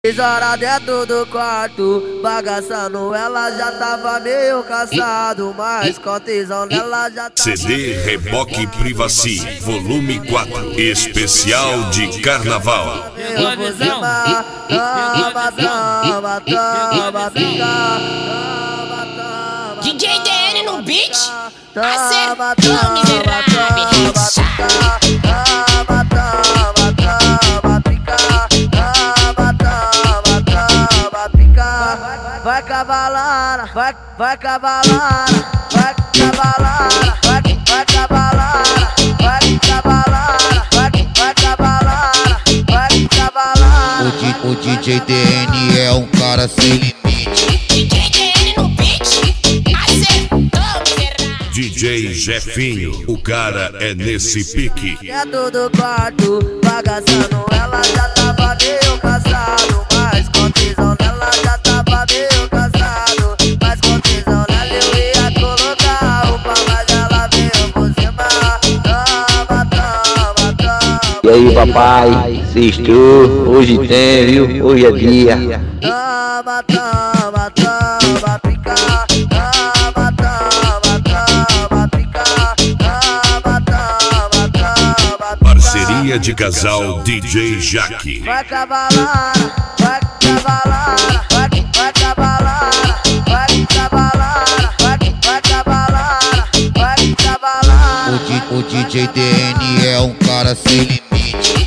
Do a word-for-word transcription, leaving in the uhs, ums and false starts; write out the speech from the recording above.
Seis horas dentro do quarto, bagaçando, ela já tava meio cansado, mas com tesão nela já tava. C D Reboque Privacy, volume quatro, especial de carnaval. Eu vou chamar, toma, toma, toma, toma, toma. D J D N no beat, Toma, acertou, toma, miserável. toma, toma, toma, toma, pica. Toma, toma, toma, pica. Vai cavalana, vai, vai cavalana, vai cavalana, vai, vai cavalana, vai cavalana, vai, vai cavalana, vai cavalana. O, D, o D J D N é um cara sem limite. D J D N no beat, acertou, miserável. D J Jefinho, o cara é nesse pique. Dentro do quarto, bagaçando, ela já tava meio cansado, mas com tesão nela já tava meio cansado, mas com tesão nela eu ia colocar a roupa, mas ela veio por cima. Toma, toma, toma. E aí, papai, sextou, hoje tem, viu? Hoje é dia. Toma, toma, toma, pica. Toma, toma, toma, pica. Toma, toma, toma, pica. Parceria de casal D J Jaque. Vai cavalana, vai cavalana, vai, vai cavalana, vai cavalana, vai, vai cavalana, vai cavalana. O, D, o D J D N é um cara sem limite.